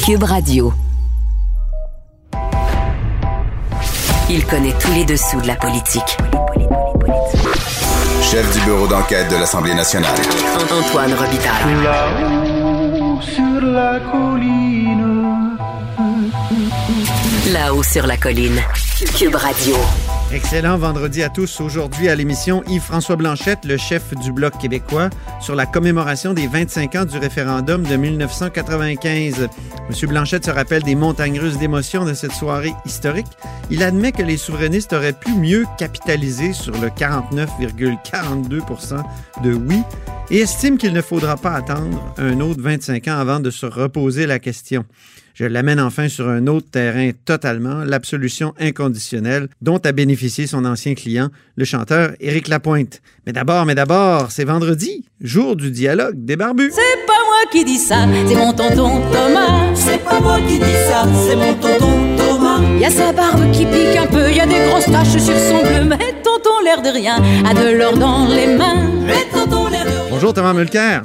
Cube Radio. Il connaît tous les dessous de la politique. Chef du bureau d'enquête de l'Assemblée nationale. Antoine Robitaille. Là-haut sur la colline. Là-haut sur la colline. Cube Radio. Excellent vendredi à tous. Aujourd'hui à l'émission, Yves-François Blanchet, le chef du Bloc québécois, sur la commémoration des 25 ans du référendum de 1995. M. Blanchet se rappelle des montagnes russes d'émotions de cette soirée historique. Il admet que les souverainistes auraient pu mieux capitaliser sur le 49,42% de oui et estime qu'il ne faudra pas attendre un autre 25 ans avant de se reposer la question. Je l'amène enfin sur un autre terrain totalement, l'absolution inconditionnelle dont a bénéficié son ancien client, le chanteur Éric Lapointe. Mais d'abord, c'est vendredi, jour du dialogue des barbus. C'est pas moi qui dis ça, c'est mon tonton Thomas. C'est pas moi qui dis ça, c'est mon tonton Thomas. Y a sa barbe qui pique un peu, y a des grosses taches sur son bleu, mais tonton l'air de rien, a de l'or dans les mains. Mais tonton l'air de rien. Bonjour Thomas Mulcair.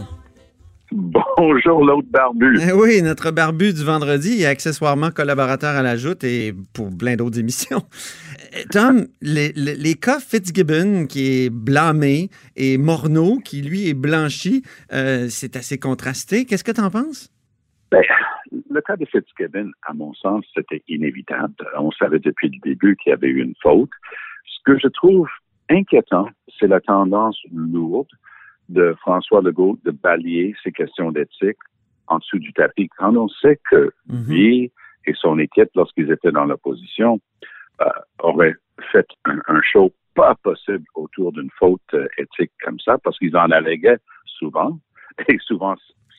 Bonjour, l'autre barbu. Oui, notre barbu du vendredi et accessoirement collaborateur à la Joute et pour plein d'autres émissions. Tom, les cas Fitzgibbon qui est blâmé et Morneau qui, lui, est blanchi, c'est assez contrasté. Qu'est-ce que tu en penses? Ben, le cas de Fitzgibbon, à mon sens, c'était inévitable. On savait depuis le début qu'il y avait eu une faute. Ce que je trouve inquiétant, c'est la tendance lourde de François Legault de balayer ces questions d'éthique en dessous du tapis. Quand on sait que lui et son équipe, lorsqu'ils étaient dans l'opposition, auraient fait un show pas possible autour d'une faute éthique comme ça, parce qu'ils en alléguaient souvent, et souvent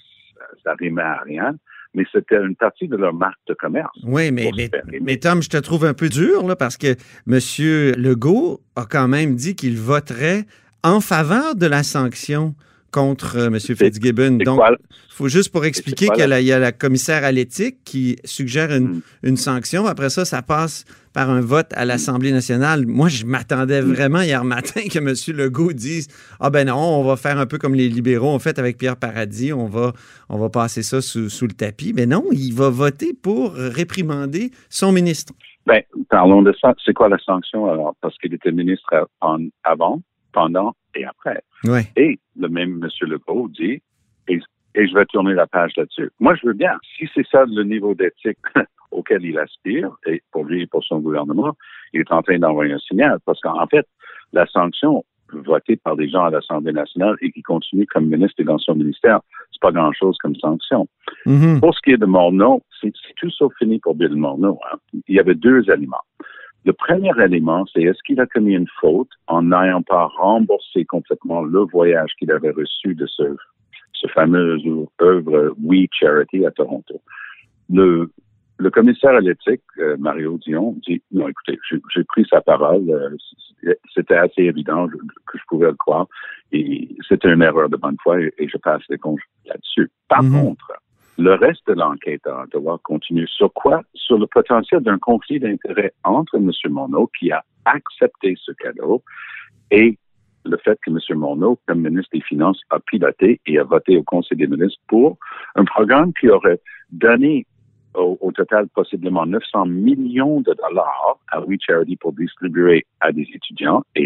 ça rimait à rien, mais c'était une partie de leur marque de commerce. Oui, mais Tom, je te trouve un peu dur, là, parce que M. Legault a quand même dit qu'il voterait en faveur de la sanction contre M. Fitzgibbon. Donc, il faut juste pour expliquer qu'il y a la commissaire à l'éthique qui suggère une sanction. Après ça, ça passe par un vote à l'Assemblée nationale. Moi, je m'attendais vraiment hier matin que M. Legault dise « Ah ben non, on va faire un peu comme les libéraux ont fait avec Pierre Paradis, on va passer ça sous le tapis. » Mais non, il va voter pour réprimander son ministre. Ben, parlons de ça. C'est quoi la sanction alors? Parce qu'il était ministre avant, pendant et après. Ouais. Et le même M. Legault dit, et je vais tourner la page là-dessus. Moi, je veux bien. Si c'est ça le niveau d'éthique auquel il aspire, et pour lui et pour son gouvernement, il est en train d'envoyer un signal. Parce qu'en fait, la sanction votée par des gens à l'Assemblée nationale et qui continue comme ministre et dans son ministère, c'est pas grand-chose comme sanction. Pour ce qui est de Morneau, c'est tout sauf fini pour Bill Morneau. Hein. Il y avait deux éléments. Le premier élément, c'est est-ce qu'il a commis une faute en n'ayant pas remboursé complètement le voyage qu'il avait reçu de ce fameux œuvre We Charity à Toronto. Le commissaire à l'éthique, Mario Dion, dit non, écoutez, j'ai pris sa parole, c'était assez évident que je pouvais le croire, et c'était une erreur de bonne foi et je passe les congés là-dessus. Par contre, le reste de l'enquête à Ottawa continue sur quoi? Sur le potentiel d'un conflit d'intérêts entre M. Morneau, qui a accepté ce cadeau, et le fait que M. Morneau, comme ministre des Finances, a piloté et a voté au Conseil des ministres pour un programme qui aurait donné au total possiblement 900 millions de dollars à We Charity pour distribuer à des étudiants, et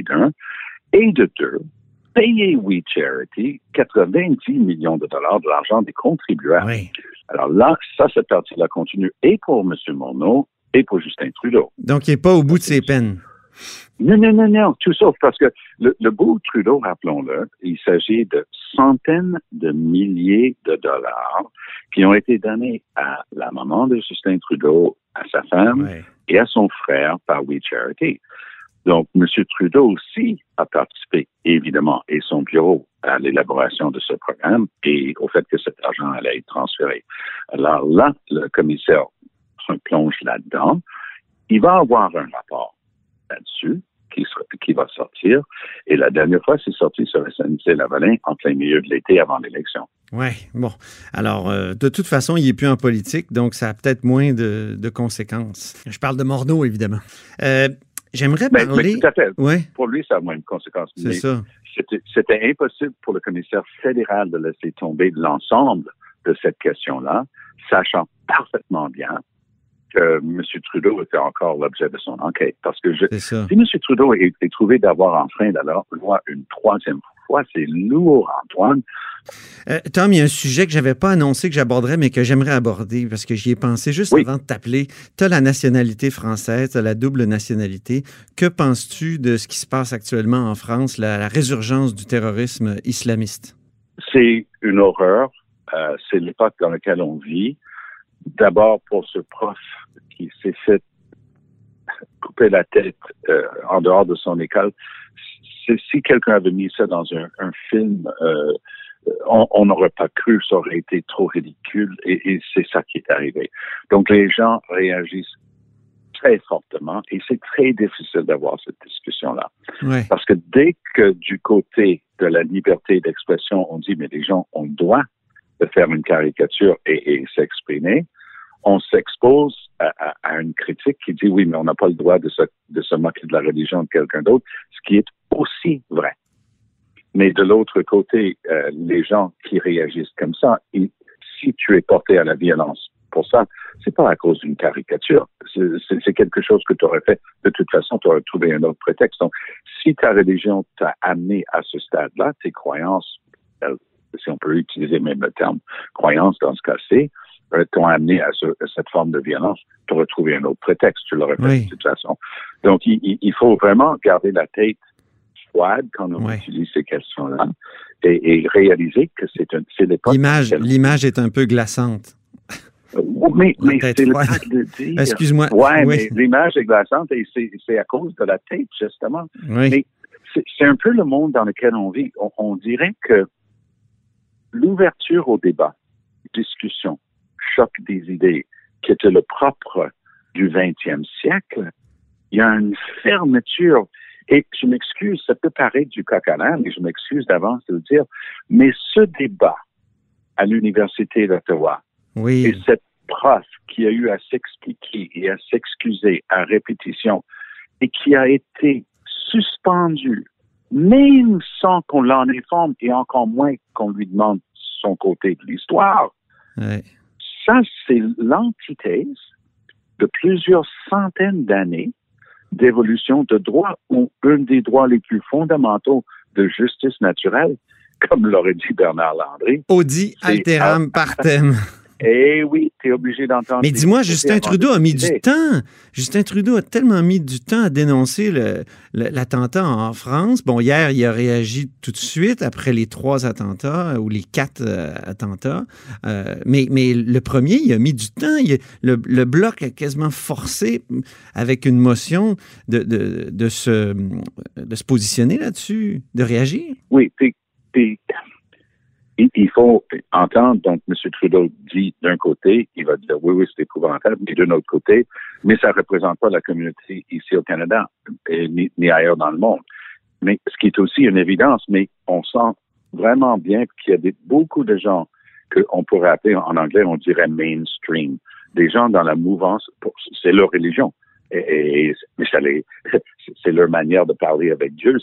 de deux, payer We Charity 90 millions de dollars de l'argent des contribuables. Oui. Alors là, cette partie-là continue et pour M. Morneau et pour Justin Trudeau. Donc, il n'est pas au bout de ses peines. Non, tout sauf parce que le beau Trudeau, rappelons-le, il s'agit de centaines de milliers de dollars qui ont été donnés à la maman de Justin Trudeau, à sa femme et à son frère par We Charity. Donc, M. Trudeau aussi a participé, évidemment, et son bureau à l'élaboration de ce programme et au fait que cet argent allait être transféré. Alors là, le commissaire se plonge là-dedans. Il va avoir un rapport là-dessus qui va sortir. Et la dernière fois, c'est sorti sur SNC-Lavalin en plein milieu de l'été avant l'élection. Oui, bon. Alors, de toute façon, il n'est plus en politique, donc ça a peut-être moins de conséquences. Je parle de Morneau, évidemment. J'aimerais parler... Mais tout à fait. Ouais. Pour lui, ça a moins de conséquences. C'est ça. C'était impossible pour le commissaire fédéral de laisser tomber l'ensemble de cette question-là, sachant parfaitement bien que M. Trudeau était encore l'objet de son enquête. Parce que si M. Trudeau est trouvé d'avoir enfreint la loi une troisième fois, c'est lourd, Antoine. Tom, il y a un sujet que je n'avais pas annoncé que j'aborderais, mais que j'aimerais aborder parce que j'y ai pensé juste avant de t'appeler. Tu as la nationalité française, tu as la double nationalité. Que penses-tu de ce qui se passe actuellement en France, la résurgence du terrorisme islamiste? C'est une horreur. C'est l'époque dans laquelle on vit. D'abord, pour ce prof qui s'est fait couper la tête en dehors de son école, si quelqu'un avait mis ça dans un film, on n'aurait pas cru, ça aurait été trop ridicule, et c'est ça qui est arrivé. Donc, les gens réagissent très fortement, et c'est très difficile d'avoir cette discussion-là. Ouais. Parce que dès que du côté de la liberté d'expression, on dit, mais les gens ont le droit de faire une caricature et s'exprimer, on s'expose à une critique qui dit, oui, mais on n'a pas le droit de se moquer de la religion de quelqu'un d'autre, ce qui est aussi vrai. Mais de l'autre côté, les gens qui réagissent comme ça, si tu es porté à la violence pour ça, c'est pas à cause d'une caricature. C'est quelque chose que tu aurais fait. De toute façon, tu aurais trouvé un autre prétexte. Donc, si ta religion t'a amené à ce stade-là, tes croyances, si on peut utiliser même le terme croyance dans ce cas-ci, t'ont amené à cette forme de violence, tu aurais trouvé un autre prétexte. Tu l'aurais fait de toute façon. Donc, il faut vraiment garder la tête froide quand on utilise ces questions-là et réaliser que c'est l'époque. L'image est un peu glaçante. Mais c'est le cas de dire. Excuse-moi. Oui, mais l'image est glaçante et c'est à cause de la tête, justement. Oui. Mais c'est un peu le monde dans lequel on vit. On dirait que l'ouverture au débat, discussion, choc des idées, qui était le propre du 20e siècle, il y a une fermeture. Et je m'excuse, ça peut paraître du coq à l'âne, et je m'excuse d'avance de le dire, mais ce débat à l'Université d'Ottawa, et cette prof qui a eu à s'expliquer et à s'excuser à répétition, et qui a été suspendue, même sans qu'on l'en informe, et encore moins qu'on lui demande son côté de l'histoire. Ouais. Ça, c'est l'antithèse de plusieurs centaines d'années d'évolution de droit, ou un des droits les plus fondamentaux de justice naturelle, comme l'aurait dit Bernard Landry. Audi alteram partem. Eh oui, tu es obligé d'entendre. Mais dis-moi, Justin Trudeau a mis du temps. Justin Trudeau a tellement mis du temps à dénoncer l'attentat en France. Bon, hier, il a réagi tout de suite après les 3 attentats ou les 4 attentats. Mais le premier, il a mis du temps. Le Bloc a quasiment forcé, avec une motion, de se positionner là-dessus, de réagir. Oui, il faut entendre, donc, M. Trudeau dit d'un côté, il va dire oui, c'est épouvantable, mais d'un autre côté, mais ça ne représente pas la communauté ici au Canada, ni ailleurs dans le monde. Mais ce qui est aussi une évidence, mais on sent vraiment bien qu'il y a beaucoup de gens qu'on pourrait appeler, en anglais, on dirait mainstream, des gens dans la mouvance, c'est leur religion. Mais c'est leur manière de parler avec Dieu.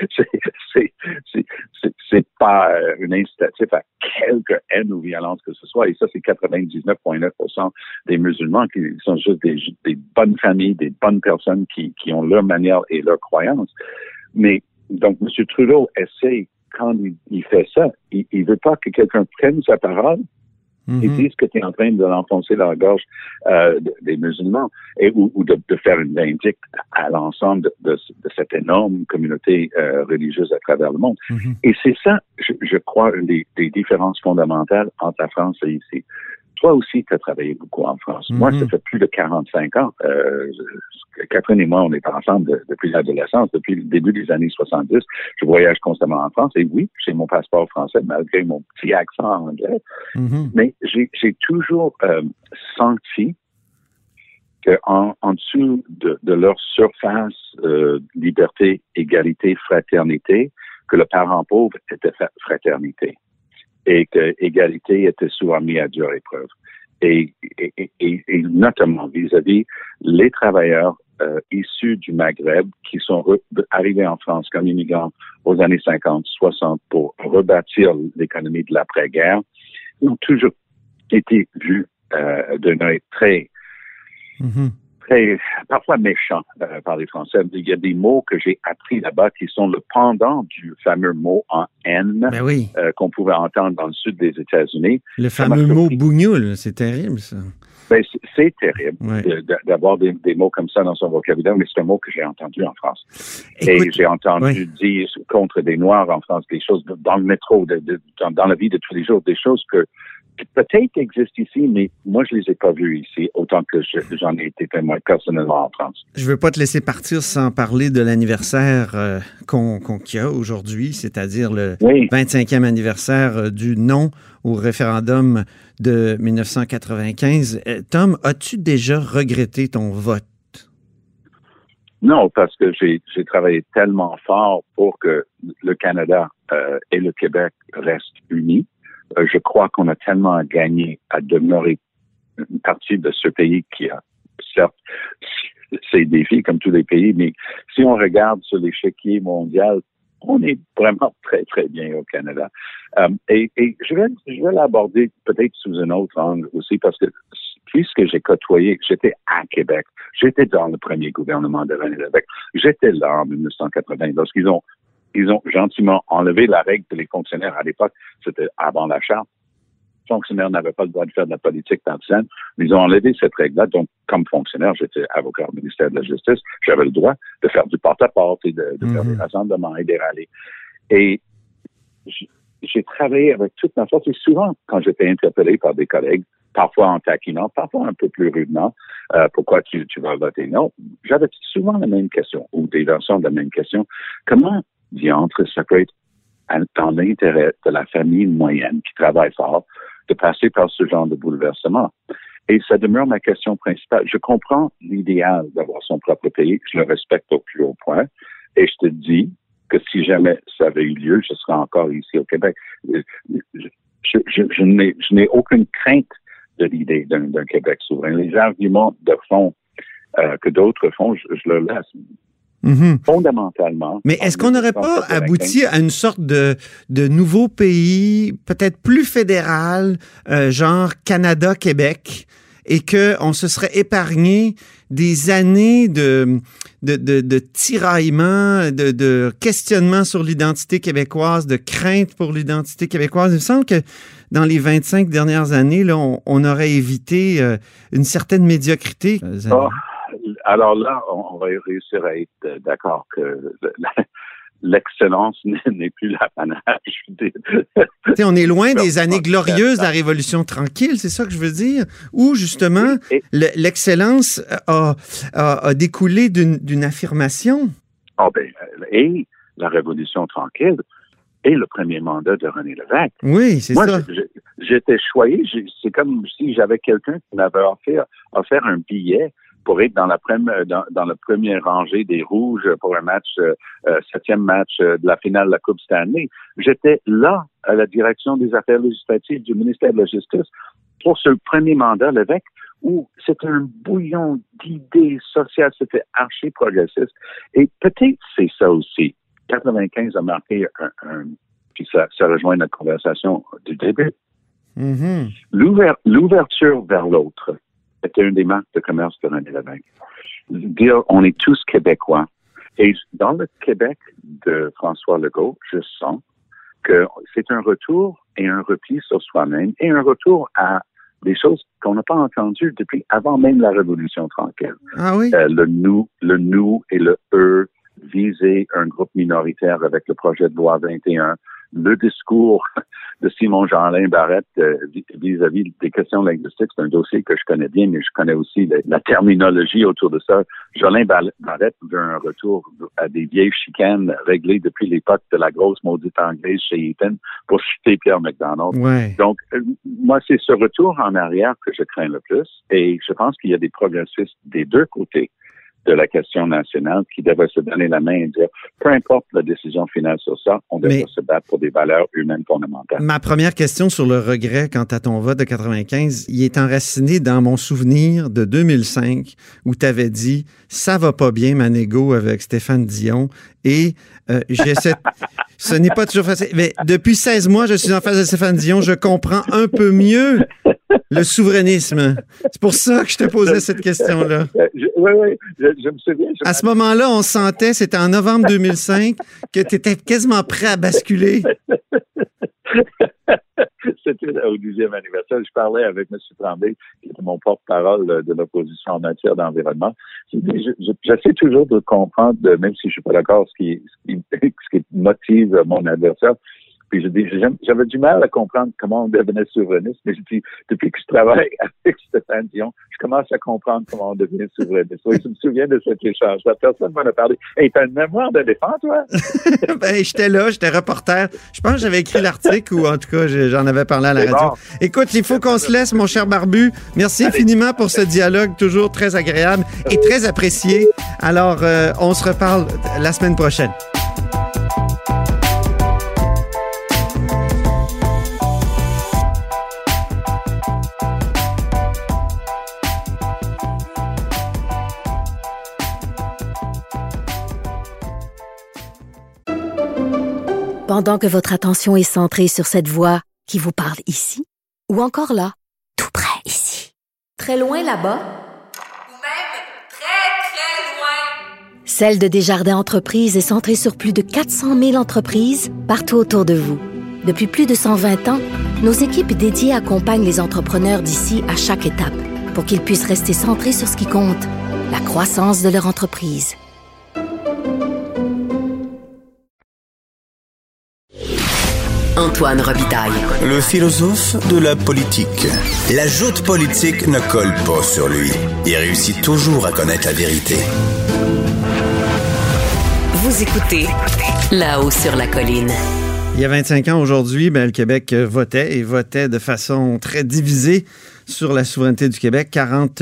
C'est pas un incitatif à quelque haine ou violence que ce soit. Et ça, c'est 99,9% des musulmans qui sont juste des bonnes familles, des bonnes personnes qui ont leur manière et leur croyance. Mais donc, M. Trudeau essaie, quand il fait ça, il veut pas que quelqu'un prenne sa parole et disent que tu es en train de l'enfoncer dans la gorge des musulmans ou de faire une vindicte à l'ensemble de cette énorme communauté religieuse à travers le monde. Et c'est ça, je crois, une des différences fondamentales entre la France et ici. Toi aussi, tu as travaillé beaucoup en France. Moi, ça fait plus de 45 ans. Catherine et moi, on est ensemble depuis l'adolescence, depuis le début des années 70. Je voyage constamment en France. Et oui, j'ai mon passeport français, malgré mon petit accent anglais. Mais j'ai toujours senti qu'en dessous de leur surface liberté, égalité, fraternité, que le parent pauvre était fraternité. Et que l'égalité était souvent mise à dure épreuve. Et notamment vis-à-vis les travailleurs issus du Maghreb qui sont arrivés en France comme immigrants aux années 50, 60 pour rebâtir l'économie de l'après-guerre, ont toujours été vus d'un œil très, très, parfois méchant par les Français. Il y a des mots que j'ai appris là-bas qui sont le pendant du fameux mot en N qu'on pouvait entendre dans le sud des États-Unis. Le fameux mot bougnoule, c'est terrible, ça. Ben, c'est terrible d'avoir des mots comme ça dans son vocabulaire, mais c'est un mot que j'ai entendu en France. Écoute, et j'ai entendu dire contre des Noirs en France des choses dans le métro, dans la vie de tous les jours, des choses que peut-être existent ici, mais moi, je les ai pas vues ici, autant que j'en ai été témoin personnellement en France. Je veux pas te laisser partir sans parler de l'anniversaire qu'il y a aujourd'hui, c'est-à-dire le 25e anniversaire du non au référendum de 1995. Tom, as-tu déjà regretté ton vote? Non, parce que j'ai travaillé tellement fort pour que le Canada et le Québec restent unis. Je crois qu'on a tellement gagné à demeurer une partie de ce pays qui a, certes, ses défis comme tous les pays, mais si on regarde sur l'échiquier mondial, on est vraiment très, très bien au Canada. Et je vais l'aborder peut-être sous un autre angle aussi, parce que puisque j'ai côtoyé, j'étais à Québec, j'étais dans le premier gouvernement de René Lévesque, j'étais là en 1980, lorsqu'ils ont gentiment enlevé la règle que les fonctionnaires, à l'époque, c'était avant la charte, les fonctionnaires n'avaient pas le droit de faire de la politique partisane. Ils ont enlevé cette règle-là. Donc, comme fonctionnaire, j'étais avocat au ministère de la Justice, j'avais le droit de faire du porte-à-porte et de faire des rassemblements et des rallyes. Et j'ai travaillé avec toute ma force. Et souvent, quand j'étais interpellé par des collègues, parfois en taquinant, parfois un peu plus rudement, pourquoi tu vas voter non, j'avais souvent la même question, ou des versions de la même question. Comment diantre, ça peut être dans l'intérêt de la famille moyenne qui travaille fort de passer par ce genre de bouleversement. Et ça demeure ma question principale. Je comprends l'idéal d'avoir son propre pays, je le respecte au plus haut point, et je te dis que si jamais ça avait eu lieu, je serais encore ici au Québec. Je n'ai aucune crainte de l'idée d'un Québec souverain. Les arguments de fond que d'autres font, je le laisse. Fondamentalement. Mais est-ce qu'on n'aurait pas abouti à une sorte de nouveau pays, peut-être plus fédéral, genre Canada-Québec, et qu'on se serait épargné des années de tiraillement, de questionnement sur l'identité québécoise, de crainte pour l'identité québécoise? Il me semble que dans les 25 dernières années, là, on aurait évité une certaine médiocrité. Alors là, on va réussir à être d'accord que l'excellence n'est plus l'apanage. On est loin des années glorieuses de la Révolution tranquille, c'est ça que je veux dire, où justement l'excellence a découlé d'une affirmation. Et la Révolution tranquille et le premier mandat de René Lévesque. Oui, c'est ça. J'étais choyé. C'est comme si j'avais quelqu'un qui m'avait offert un billet pour être dans la première rangée des Rouges pour un match, 7e match de la finale de la Coupe Stanley. J'étais là, à la direction des affaires législatives du ministère de la Justice, pour ce premier mandat, Lévesque, où c'était un bouillon d'idées sociales, c'était archi-progressiste. Et peut-être c'est ça aussi. 95 a marqué puis ça rejoint notre conversation du début. L'ouverture vers l'autre était une des marques de commerce de René Lévesque. Dire, on est tous Québécois. Et dans le Québec de François Legault, je sens que c'est un retour et un repli sur soi-même et un retour à des choses qu'on n'a pas entendues depuis avant même la Révolution tranquille. Ah oui? Le nous et le eux, viser un groupe minoritaire avec le projet de loi 21, le discours de Simon Jeanlin Barrette vis-à-vis des questions linguistiques, c'est un dossier que je connais bien, mais je connais aussi la terminologie autour de ça. Jeanlin Barrette veut un retour à des vieilles chicanes réglées depuis l'époque de la grosse maudite anglaise chez Eaton pour citer Pierre McDonald. Ouais. Donc, moi, c'est ce retour en arrière que je crains le plus, et je pense qu'il y a des progressistes des deux côtés de la question nationale qui devrait se donner la main et dire, peu importe la décision finale sur ça, on devrait se battre pour des valeurs humaines fondamentales. Ma première question sur le regret quant à ton vote de 95, il est enraciné dans mon souvenir de 2005 où tu avais dit « ça va pas bien, ma négo avec Stéphane Dion » et ce n'est pas toujours facile. Mais depuis 16 mois, je suis en face de Stéphane Dion, je comprends un peu mieux le souverainisme. C'est pour ça que je te posais cette question-là. Oui, je me souviens. À ce moment-là, on sentait, c'était en novembre 2005, que tu étais quasiment prêt à basculer. C'était au 10e anniversaire. Je parlais avec M. Tremblay, qui était mon porte-parole de l'opposition en matière d'environnement. J'essaie toujours de comprendre, même si je suis pas d'accord, ce qui motive mon adversaire. Puis j'avais du mal à comprendre comment on devenait souverainiste, mais depuis que je travaille avec Stéphane Dion, je commence à comprendre comment on devient souverainiste. Oui, je me souviens de cet échange. La personne m'en a parlé. Hey, t'as une mémoire d'éléphant, toi? Ben, j'étais reporter. Je pense que j'avais écrit l'article ou en tout cas, j'en avais parlé à la radio. Bon. Écoute, il faut qu'on se laisse, mon cher Barbu. Merci infiniment pour ce dialogue, toujours très agréable et très apprécié. Alors, on se reparle la semaine prochaine. Pendant que votre attention est centrée sur cette voix qui vous parle ici, ou encore là, tout près ici, très loin là-bas, ou même très, très loin. Celle de Desjardins Entreprises est centrée sur plus de 400 000 entreprises partout autour de vous. Depuis plus de 120 ans, nos équipes dédiées accompagnent les entrepreneurs d'ici à chaque étape pour qu'ils puissent rester centrés sur ce qui compte, la croissance de leur entreprise. Antoine Robitaille. Le philosophe de la politique. La joute politique ne colle pas sur lui. Il réussit toujours à connaître la vérité. Vous écoutez Là-haut sur la colline. Il y a 25 ans aujourd'hui, le Québec votait de façon très divisée sur la souveraineté du Québec,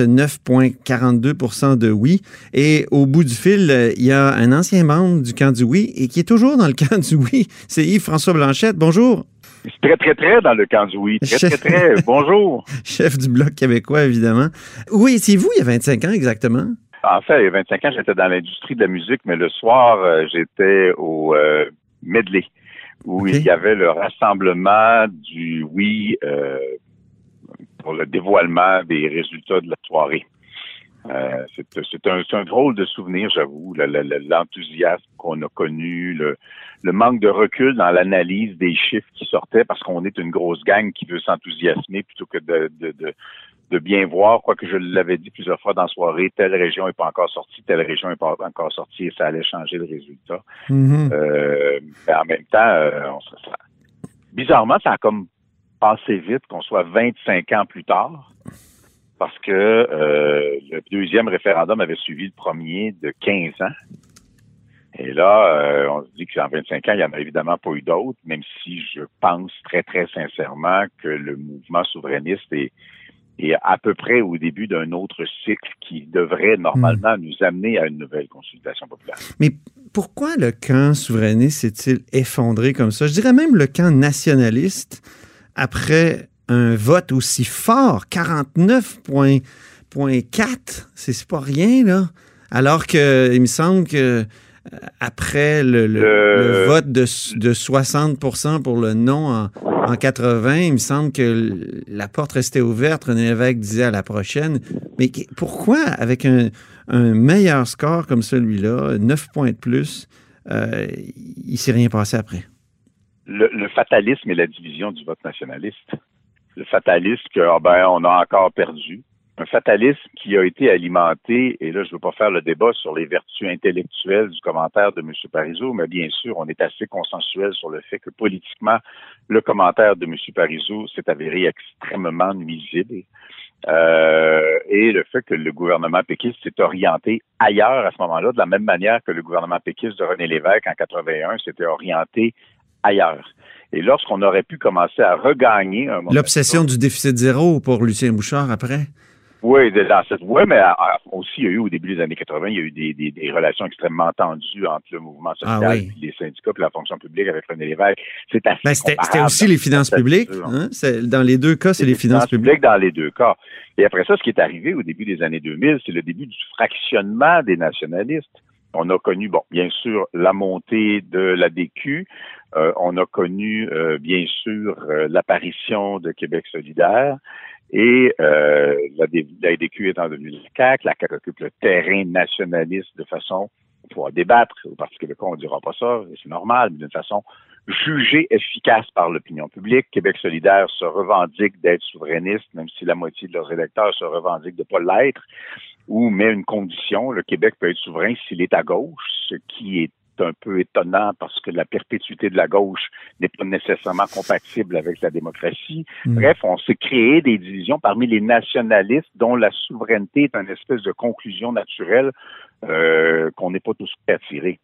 49,42% de oui. Et au bout du fil, il y a un ancien membre du camp du oui et qui est toujours dans le camp du oui. C'est Yves-François Blanchette. Bonjour. C'est très, très, très dans le camp du oui. Très, très, très. Bonjour. Chef du Bloc québécois, évidemment. Où étiez-vous il y a 25 ans exactement? En fait, il y a 25 ans, j'étais dans l'industrie de la musique, mais le soir, j'étais au Medley, où il y avait le rassemblement du oui pour le dévoilement des résultats de la soirée. C'est un drôle de souvenir, j'avoue, l'enthousiasme qu'on a connu, le manque de recul dans l'analyse des chiffres qui sortaient, parce qu'on est une grosse gang qui veut s'enthousiasmer plutôt que de bien voir, quoique je l'avais dit plusieurs fois dans la soirée, telle région n'est pas encore sortie, telle région n'est pas encore sortie, et ça allait changer le résultat. Mm-hmm. En même temps, bizarrement, ça a comme passé vite qu'on soit 25 ans plus tard, parce que le deuxième référendum avait suivi le premier de 15 ans. Et là, on se dit qu'en 25 ans, il n'y en a évidemment pas eu d'autres, même si je pense très, très sincèrement que le mouvement souverainiste est à peu près au début d'un autre cycle qui devrait normalement nous amener à une nouvelle consultation populaire. Mais pourquoi le camp souverainiste s'est-il effondré comme ça? Je dirais même le camp nationaliste, après un vote aussi fort, 49,4, c'est pas rien, là. Alors que, il me semble que après le vote de 60% pour le non en 80, il me semble que la porte restait ouverte. René Lévesque disait à la prochaine. Mais pourquoi, avec un meilleur score comme celui-là, 9 points de plus, il ne s'est rien passé après? Le fatalisme et la division du vote nationaliste. Le fatalisme on a encore perdu. Un fatalisme qui a été alimenté, et là, je ne veux pas faire le débat sur les vertus intellectuelles du commentaire de M. Parizeau, mais bien sûr, on est assez consensuel sur le fait que politiquement, le commentaire de M. Parizeau s'est avéré extrêmement nuisible. Et le fait que le gouvernement péquiste s'est orienté ailleurs à ce moment-là, de la même manière que le gouvernement péquiste de René Lévesque en 81 s'était orienté ailleurs. Et lorsqu'on aurait pu commencer à regagner un moment... L'obsession du déficit zéro pour Lucien Bouchard après? Oui, mais aussi, il y a eu, au début des années 80, il y a eu des relations extrêmement tendues entre le mouvement social, puis les syndicats, puis la fonction publique avec René Lévesque. C'est assez c'était aussi les finances publiques. Hein? Dans les deux cas, c'est les finances publiques. Dans les deux cas. Et après ça, ce qui est arrivé au début des années 2000, c'est le début du fractionnement des nationalistes. On a connu, bien sûr, la montée de la DQ. On a connu, bien sûr, l'apparition de Québec solidaire. Et la LDQ étant devenue la CAQ, la CAQ occupe le terrain nationaliste de façon, il faut débattre, au Parti québécois on ne dira pas ça, c'est normal, mais d'une façon jugée efficace par l'opinion publique. Québec solidaire se revendique d'être souverainiste, même si la moitié de leurs électeurs se revendiquent de ne pas l'être, ou met une condition, le Québec peut être souverain s'il est à gauche, ce qui est un peu étonnant parce que la perpétuité de la gauche n'est pas nécessairement compatible avec la démocratie. Bref, on s'est créé des divisions parmi les nationalistes dont la souveraineté est une espèce de conclusion naturelle qu'on n'est pas tous prêts à tirer.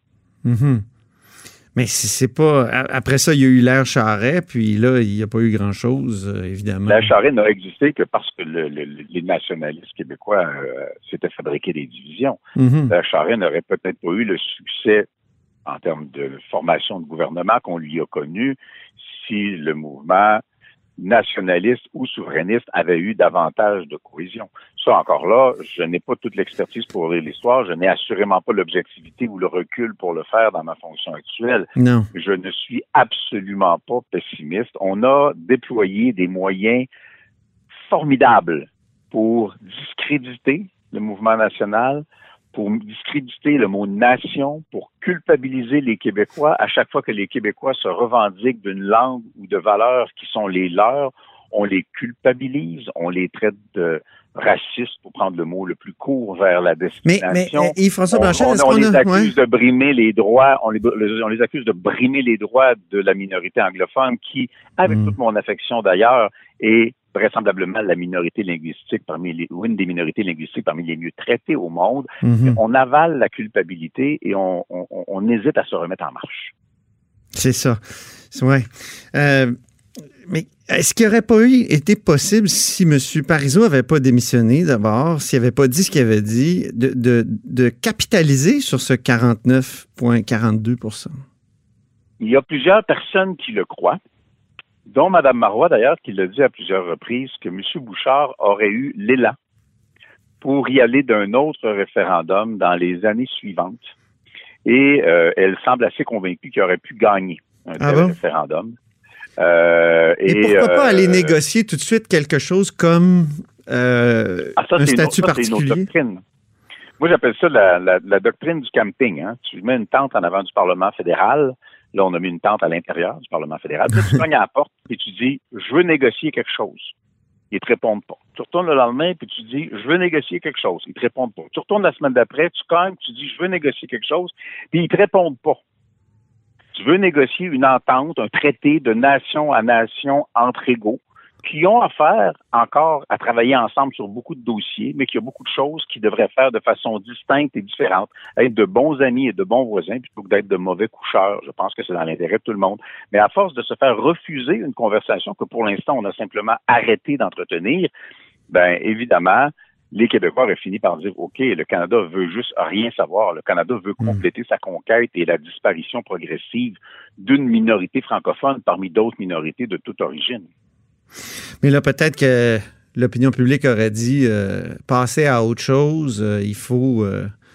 Mais c'est pas... Après ça, il y a eu l'ère Charest, puis là, il n'y a pas eu grand-chose, évidemment. L'ère Charest n'a existé que parce que les nationalistes québécois s'étaient fabriqués des divisions. L'ère Charest n'aurait peut-être pas eu le succès en termes de formation de gouvernement qu'on lui a connu si le mouvement nationaliste ou souverainiste avait eu davantage de cohésion. Ça, encore là, je n'ai pas toute l'expertise pour lire l'histoire, je n'ai assurément pas l'objectivité ou le recul pour le faire dans ma fonction actuelle. Non. Je ne suis absolument pas pessimiste. On a déployé des moyens formidables pour discréditer le mouvement national, pour discréditer le mot nation, pour culpabiliser les Québécois. À chaque fois que les Québécois se revendiquent d'une langue ou de valeurs qui sont les leurs, on les culpabilise, on les traite de racistes, pour prendre le mot le plus court vers la destination. Mais Yves-François Blanchet, on les accuse de brimer les droits, on les accuse de brimer les droits de la minorité anglophone qui, avec toute mon affection d'ailleurs, est vraisemblablement la minorité linguistique ou une des minorités linguistiques parmi les mieux traitées au monde. On avale la culpabilité et on hésite à se remettre en marche. C'est ça. Ouais. Mais est-ce qu'il n'aurait pas été possible, si M. Parizeau n'avait pas démissionné d'abord, s'il n'avait pas dit ce qu'il avait dit, de capitaliser sur ce 49,42 %? Il y a plusieurs personnes qui le croient, dont Mme Marois, d'ailleurs, qui l'a dit à plusieurs reprises, que M. Bouchard aurait eu l'élan pour y aller d'un autre référendum dans les années suivantes. Et elle semble assez convaincue qu'il aurait pu gagner un tel référendum. Et pourquoi pas aller négocier tout de suite quelque chose comme un statut particulier? C'est une doctrine. Moi, j'appelle ça la doctrine du camping. Hein. Tu mets une tente en avant du Parlement fédéral. Là, on a mis une tente à l'intérieur du Parlement fédéral. Puis là, tu cognes à la porte et tu dis « Je veux négocier quelque chose ». Ils te répondent pas. Tu retournes le lendemain puis tu dis « Je veux négocier quelque chose ». Ils te répondent pas. Tu retournes la semaine d'après, tu cognes, tu dis « Je veux négocier quelque chose ». Puis ils te répondent pas. Tu veux négocier une entente, un traité de nation à nation entre égaux qui ont affaire encore à travailler ensemble sur beaucoup de dossiers, mais qu'il y a beaucoup de choses qu'ils devraient faire de façon distincte et différente, être de bons amis et de bons voisins plutôt que d'être de mauvais coucheurs. Je pense que c'est dans l'intérêt de tout le monde. Mais à force de se faire refuser une conversation que pour l'instant on a simplement arrêté d'entretenir, ben évidemment, les Québécois auraient fini par dire « OK, le Canada veut juste rien savoir. Le Canada veut compléter sa conquête et la disparition progressive d'une minorité francophone parmi d'autres minorités de toute origine. » Mais là, peut-être que l'opinion publique aurait dit passer à autre chose. Il faut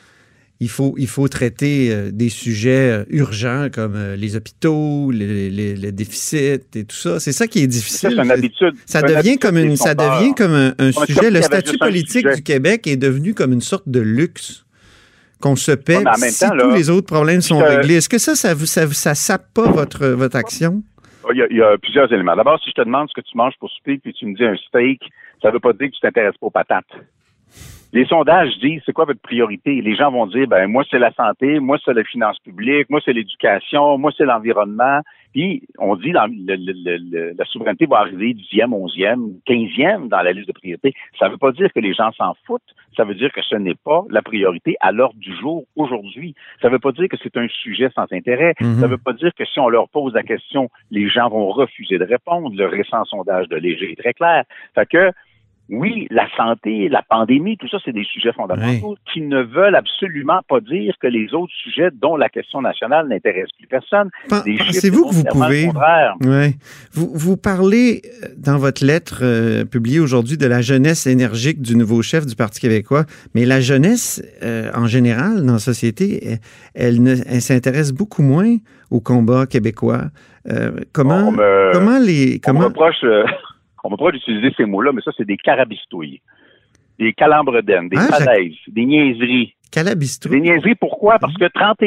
traiter des sujets urgents comme les hôpitaux, les déficits et tout ça. C'est ça qui est difficile. C'est une habitude. Ça devient comme un sujet. Le statut politique du Québec est devenu comme une sorte de luxe qu'on se paie si tous les autres problèmes sont réglés. Est-ce que ça sape pas votre action? Il y a plusieurs éléments. D'abord, si je te demande ce que tu manges pour souper puis tu me dis un steak, ça ne veut pas dire que tu t'intéresses pas aux patates. Les sondages disent, c'est quoi votre priorité? Les gens vont dire, moi, c'est la santé, moi, c'est les finances publiques, moi, c'est l'éducation, moi, c'est l'environnement. Puis, on dit, la souveraineté va arriver 10e, 11e, 15e dans la liste de priorités. Ça ne veut pas dire que les gens s'en foutent. Ça veut dire que ce n'est pas la priorité à l'ordre du jour aujourd'hui. Ça ne veut pas dire que c'est un sujet sans intérêt. Ça ne veut pas dire que si on leur pose la question, les gens vont refuser de répondre. Le récent sondage de Léger est très clair. Fait que, oui, la santé, la pandémie, tout ça, c'est des sujets fondamentaux qui ne veulent absolument pas dire que les autres sujets, dont la question nationale, n'intéressent plus personne. Pensez-vous que vous pouvez... Vous parlez dans votre lettre publiée aujourd'hui de la jeunesse énergique du nouveau chef du Parti québécois, mais la jeunesse, en général, dans la société, elle s'intéresse beaucoup moins au combat québécois. On me reproche... On va pas utiliser ces mots-là, mais ça, c'est des carabistouilles, des calembredènes, des falaises, des niaiseries. Calabistouille. Des niaiseries, pourquoi? Parce que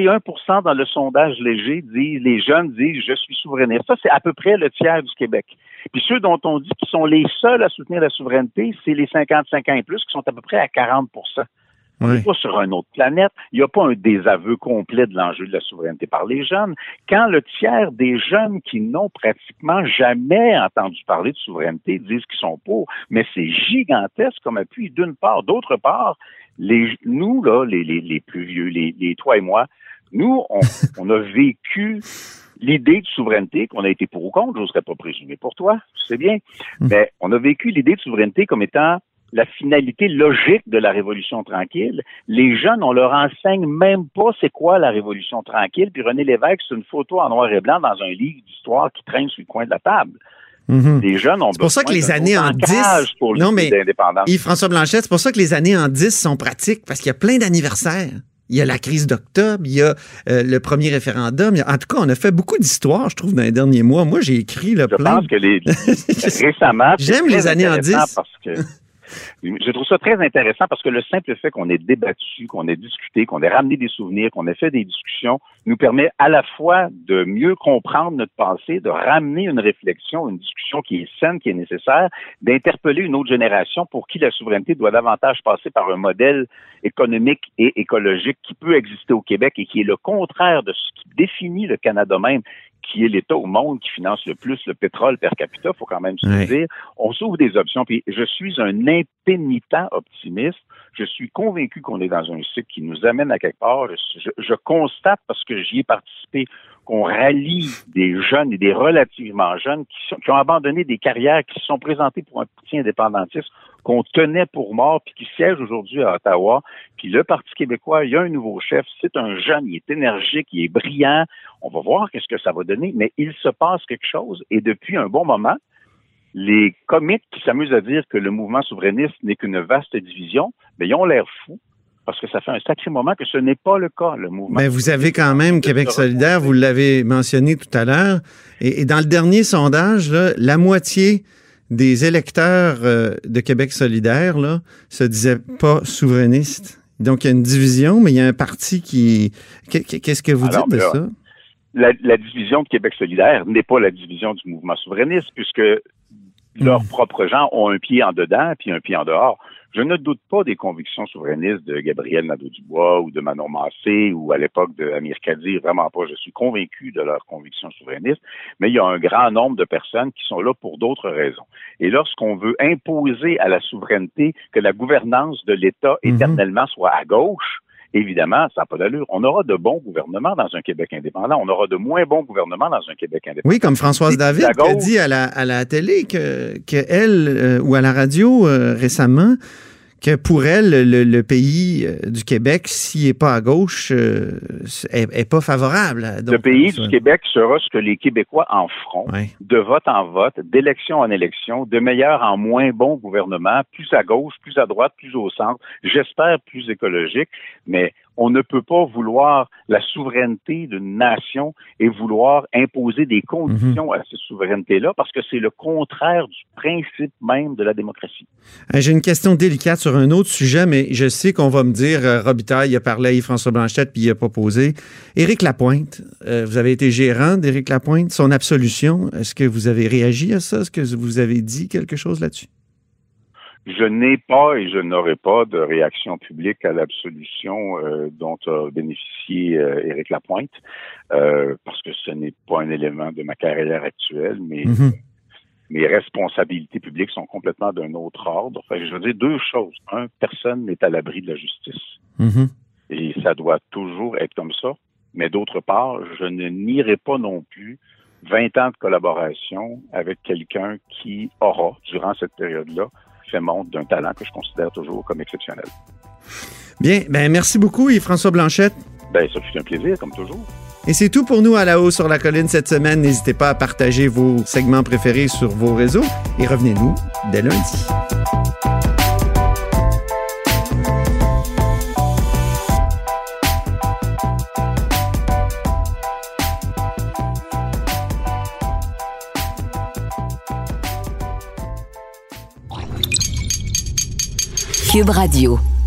31% dans le sondage léger disent, les jeunes disent, je suis souverainiste. Ça, c'est à peu près le tiers du Québec. Puis ceux dont on dit qu'ils sont les seuls à soutenir la souveraineté, c'est les 55 ans et plus, qui sont à peu près à 40%. On n'est pas sur une autre planète. Il n'y a pas un désaveu complet de l'enjeu de la souveraineté par les jeunes. Quand le tiers des jeunes qui n'ont pratiquement jamais entendu parler de souveraineté disent qu'ils sont pour, mais c'est gigantesque comme appui d'une part. D'autre part, nous, là, les plus vieux, les toi et moi, nous, on a vécu l'idée de souveraineté, qu'on a été pour ou contre, j'oserais pas présumer pour toi, tu sais bien, mais on a vécu l'idée de souveraineté comme étant la finalité logique de la Révolution tranquille. Les jeunes, on leur enseigne même pas c'est quoi la Révolution tranquille, puis René Lévesque, c'est une photo en noir et blanc dans un livre d'histoire qui traîne sur le coin de la table. Les jeunes ont c'est pour ça que les années en 10 pour non mais d'indépendance. Yves-François Blanchet, c'est pour ça que les années en 10 sont pratiques, parce qu'il y a plein d'anniversaires. Il y a la crise d'octobre, il y a le premier référendum. En tout cas, on a fait beaucoup d'histoires, je trouve, dans les derniers mois. Moi, j'ai écrit plein. Je pense que récemment... J'aime les années en 10. Parce que je trouve ça très intéressant parce que le simple fait qu'on ait débattu, qu'on ait discuté, qu'on ait ramené des souvenirs, qu'on ait fait des discussions, nous permet à la fois de mieux comprendre notre passé, de ramener une réflexion, une discussion qui est saine, qui est nécessaire, d'interpeller une autre génération pour qui la souveraineté doit davantage passer par un modèle économique et écologique qui peut exister au Québec et qui est le contraire de ce qui définit le Canada même, qui est l'État au monde qui finance le plus le pétrole per capita, faut quand même se le dire. On s'ouvre des options, puis je suis un impénitent optimiste. Je suis convaincu qu'on est dans un cycle qui nous amène à quelque part. Je constate, parce que j'y ai participé, qu'on rallie des jeunes et des relativement jeunes qui ont abandonné des carrières, qui se sont présentés pour un parti indépendantiste qu'on tenait pour mort, puis qui siège aujourd'hui à Ottawa. Puis le Parti québécois, il y a un nouveau chef, c'est un jeune, il est énergique, il est brillant. On va voir qu'est-ce que ça va donner, mais il se passe quelque chose. Et depuis un bon moment, les comiques qui s'amusent à dire que le mouvement souverainiste n'est qu'une vaste division, mais ils ont l'air fous. Parce que ça fait un sacré moment que ce n'est pas le cas, le mouvement. Mais vous avez quand même Québec solidaire, vous l'avez mentionné tout à l'heure, et dans le dernier sondage, là, la moitié des électeurs de Québec solidaire là, se disaient pas souverainistes. Donc, il y a une division, mais il y a un parti qui... Qu'est-ce que vous dites de ça? La division de Québec solidaire n'est pas la division du mouvement souverainiste, puisque leurs propres gens ont un pied en dedans puis un pied en dehors. Je ne doute pas des convictions souverainistes de Gabriel Nadeau-Dubois ou de Manon Massé ou à l'époque de Amir Kadir, vraiment pas. Je suis convaincu de leurs convictions souverainistes, mais il y a un grand nombre de personnes qui sont là pour d'autres raisons. Et lorsqu'on veut imposer à la souveraineté que la gouvernance de l'État éternellement soit à gauche, évidemment, ça n'a pas d'allure. On aura de bons gouvernements dans un Québec indépendant. On aura de moins bons gouvernements dans un Québec indépendant. Oui, comme Françoise David qui a dit à la télé que elle, ou à la radio récemment, que pour elle, le pays du Québec, s'il n'est pas à gauche, est pas favorable. Donc, le pays du Québec sera ce que les Québécois en feront, de vote en vote, d'élection en élection, de meilleur en moins bon gouvernement, plus à gauche, plus à droite, plus au centre, j'espère plus écologique, mais on ne peut pas vouloir la souveraineté d'une nation et vouloir imposer des conditions à cette souveraineté-là parce que c'est le contraire du principe même de la démocratie. J'ai une question délicate sur un autre sujet, mais je sais qu'on va me dire, Robitaille, il a parlé à Yves-François Blanchette puis il a proposé. Éric Lapointe, vous avez été gérant d'Éric Lapointe, son absolution, est-ce que vous avez réagi à ça? Est-ce que vous avez dit quelque chose là-dessus? Je n'ai pas et je n'aurai pas de réaction publique à l'absolution dont a bénéficié Éric Lapointe, parce que ce n'est pas un élément de ma carrière actuelle, mais mes responsabilités publiques sont complètement d'un autre ordre. Enfin, je veux dire deux choses. Un, personne n'est à l'abri de la justice. Et ça doit toujours être comme ça. Mais d'autre part, je ne nierai pas non plus 20 ans de collaboration avec quelqu'un qui aura, durant cette période-là, fait montre d'un talent que je considère toujours comme exceptionnel. Bien, merci beaucoup Yves-François Blanchette. Ça fut un plaisir, comme toujours. Et c'est tout pour nous à La Haut sur la Colline cette semaine. N'hésitez pas à partager vos segments préférés sur vos réseaux et revenez-nous dès lundi. Cube Radio.